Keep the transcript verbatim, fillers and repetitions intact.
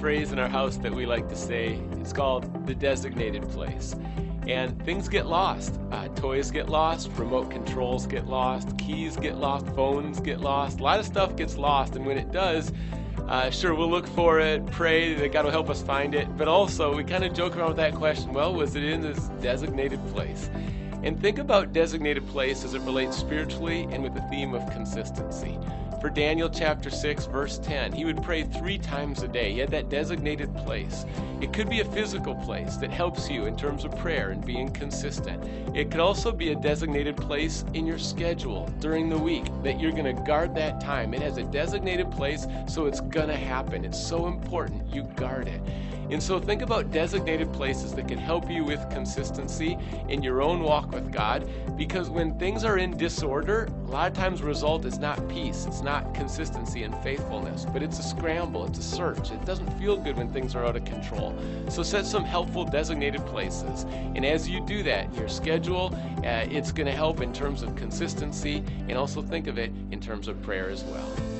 phrase in our house that we like to say. It's called the designated place. And things get lost. Uh, toys get lost, remote controls get lost, keys get lost, phones get lost. A lot of stuff gets lost, and when it does, uh, sure, we'll look for it, pray that God will help us find it, but also we kind of joke around with that question, well, was it in this designated place? And think about designated place as it relates spiritually and with the theme of consistency. For Daniel chapter six, verse ten, he would pray three times a day. He had that designated place. It could be a physical place that helps you in terms of prayer and being consistent. It could also be a designated place in your schedule during the week that you're going to guard that time. It has a designated place, so it's going to happen. It's so important you guard it. And so think about designated places that can help you with consistency in your own walk with God, because when things are in disorder, a lot of times the result is not peace, it's not consistency and faithfulness, but it's a scramble, it's a search. It doesn't feel good when things are out of control. So set some helpful designated places. And as you do that, your schedule, uh, it's going to help in terms of consistency, and also think of it in terms of prayer as well.